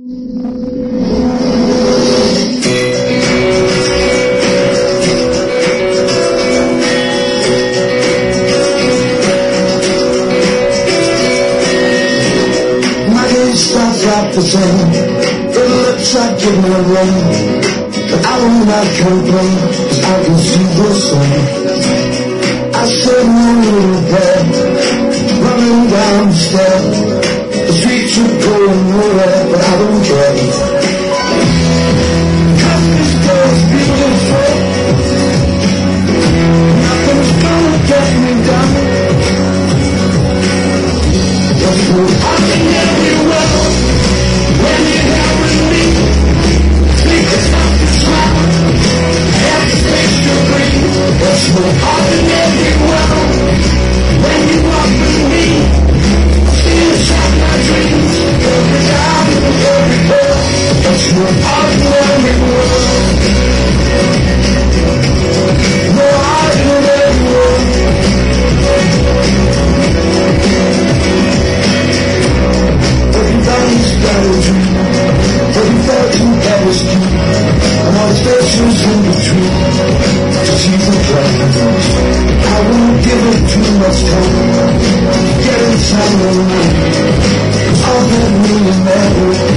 Like the same, it looks like giving away, but I will not complain, 'cause I can see the sun. I said my little bed, running down the stairs, the streets are going nowhere, but I don't care. 'Cause this girl's beautiful, nothing's gonna get me down. There's no ordinary world when you're here with me. Think it's not the smile, every place you bring. There's no ordinary world when you walk with me. See inside my dreams, every time and every girl. There's no ordinary world, no ordinary world. Everybody's got a dream, everybody ever dream, and all the stations in between, to see the plans. I won't give it too much time, get inside my mind, all that me and that